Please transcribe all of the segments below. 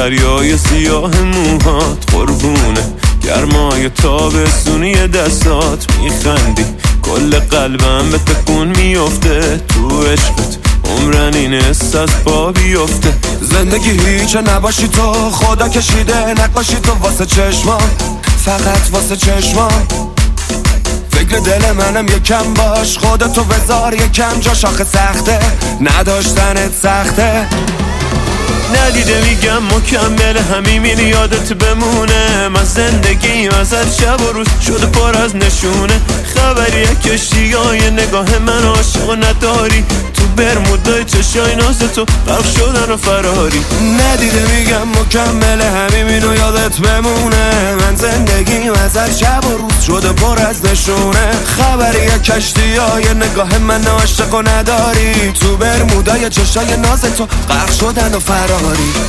دریای سیاه موهات قربونه گرمای تابستونی دستات میخندی کل قلبم به تکون میفته تو عشقت عمرن این حس از پا بیفته زندگی هیچه نباشی تو خدا کشیده نقاشی تو واسه چشمام فقط واسه چشمام فکر دل منم یکم باش خودتو بذار یکم جاش آخه سخته نداشتنت سخته ندیده میگم مکمل همین یادت بمونه من زندگیم ازت شب و روز شده پر از نشونه خبریه کشتیای نگاه من عاشق نداری تو برمودای چشای ناز تو غرق شدن و فراری ندیده میگم مکمل همین یادت بمونه من زندگیم ازت شب و روز شده پر از نشونه خبریه کشتیای نگاه من عاشق نداری تو برمودای چشای ناز تو غرق شدن و فراری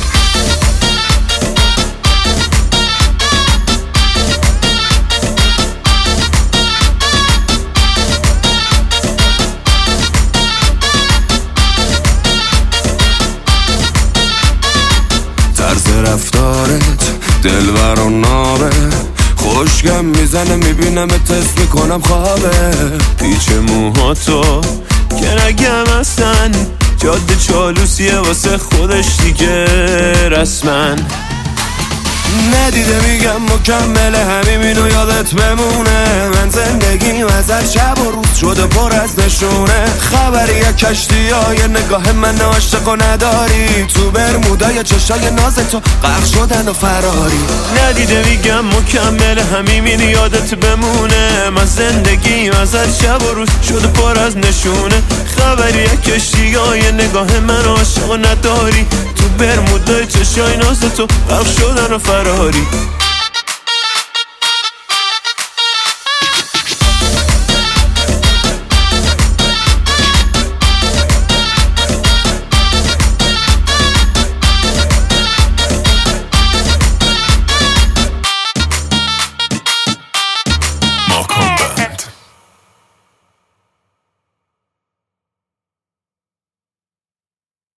طرز رفتارت دلبر و نابه خوشگم میزنه میبینم تست میکنم خوابه پیچ موهاتو که نگم اصلا جاده چالوسیه واسه خودش دیگه رسمن ندیده میگم مکمل همینو یادت بمونه من زندگیم ازت شب و روز شده پر از نشونه خبریه کشتیای نگاه من عاشق و نداری تو برمودای چشای ناز تو غرق شدن و فراری ندیده میگم مکمل همین یادت بمونه من زندگیم ازت شب و روز شده پر از نشونه خبریه کشتیای نگاه من عاشق و نداری تو برمودای چشای ناز تو غرق شدن و فراری